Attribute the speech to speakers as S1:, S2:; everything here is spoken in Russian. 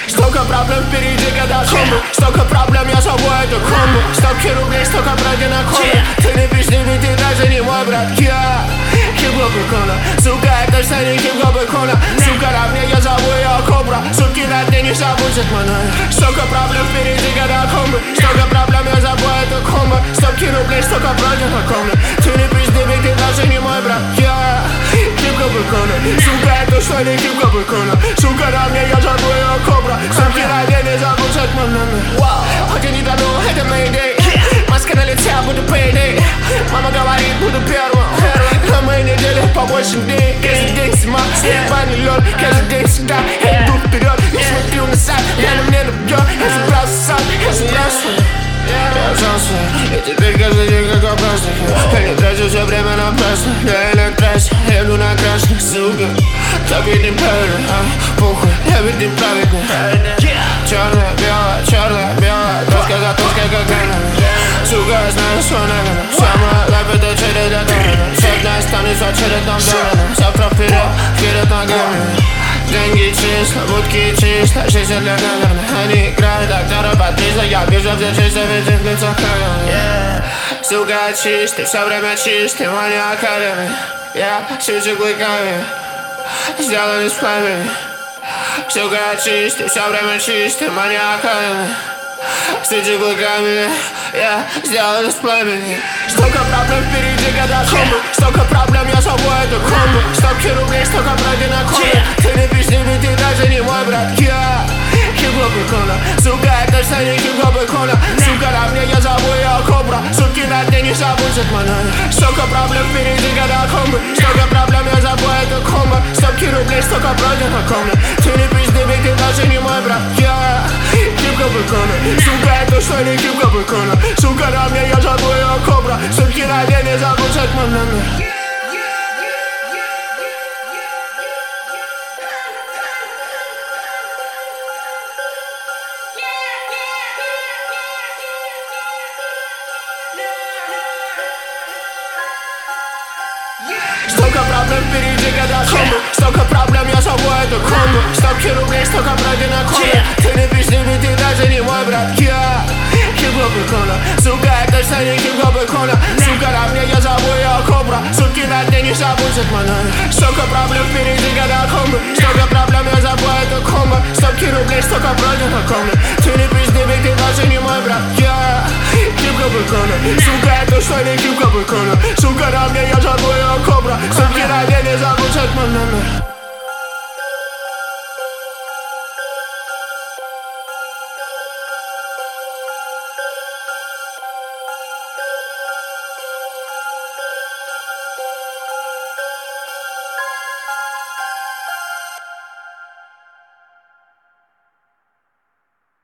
S1: Столько проблем впереди, когда комбо. Столько проблем, я собой это комбо. Стопки рублей, столько пройдено кола. Ты не пизди, ты даже не мой брат. Я хип-хоп икона. Сука, это все не хип-хоп икона. Сука, на мне я зову ее Кобра. Сутки на дне не забудет мной. Столько проблем впереди, когда комбо. Столько проблем, я забой это комбо. Стопки рублей, столько пройдено кола. Ты не пизди, ты даже не мой брат. Я хип-хоп икона. Сука, это что не хип-хоп икона. Сука, на мне я зову ее Кобра. Сутки на дне не забудет мой номер. Хотя не дано, это Mayday. Маска на лице, буду payday. Мама говорит, буду первым. На моей неделе побольше дней. Каждый день зима, ебаный лед. Каждый день всегда я иду вперед. Не смотрю назад, я на мне набьет. Я собрался сам, я собрался. Я взялся, и теперь каждый день как опасный. Я не трачу все время напрасно. Я или трассе, я иду на красный, сука. Так ведь неправильно, похуй, я ведь неправильный. Черное, белое, точка за точкой, как камера. Сука, я знаю, что надо. Вся моя лайф это через это. Все дня станется очередным домином. Завтра вперед ногами. Деньги чисто, будки чисто, жизнь для камерных. Они играют актера по 300. Я вижу все чисто, ведь их лицо камеры. Сука, чистый, все время чистый, маниакальный. Я шучу клыками, сделан из пламени. Сука, чистый, все время чистый, маниакальный. Шучу клыками, я сделан из пламени. Столько проблем впереди, когда комбо. Столько проблем, я собой это комбо. Стопки рублей, столько пройдено кола. Ты не пизди, ты даже не мой брат. Я хип-хоп икона. Сука, это все не хип-хоп икона. Сука, на мне я зову ее Кобра. Сутки на дне не забудет мой номер. Столько проблем впереди, когда комбо. Столько проблем, я забой это комбо. Стопки рублей, столько пройдено кола. Ты не пизди, ты даже не мой брат. Я хип-хоп икона. Сука, это что не хип-хоп икона. Сука, на мне я зову ее Кобра. Сутки на дне не забудет мой номер. Столько проблем впереди, когда комбо. Столько проблем, я собой это комбо. Стопки рублей, столько пройдено кола. Ты не пизди, ты даже не мой брат. Я хип-хоп икона. Сука, это все не хип-хоп икона. Сука, на мне я зову ее Кобра. Сутки на дне не забудет мой номер. Столько проблем впереди, когда комбо. Столько проблем, я забой это комбо. Стопки рублей, столько пройдено кола. Ты не пизди, ты даже не мой брат. Я хип-хоп икона. Сука, это что не хип-хоп икона. Сука, на мне я зову ее Кобра. Сутки на дне не забудет мой номер.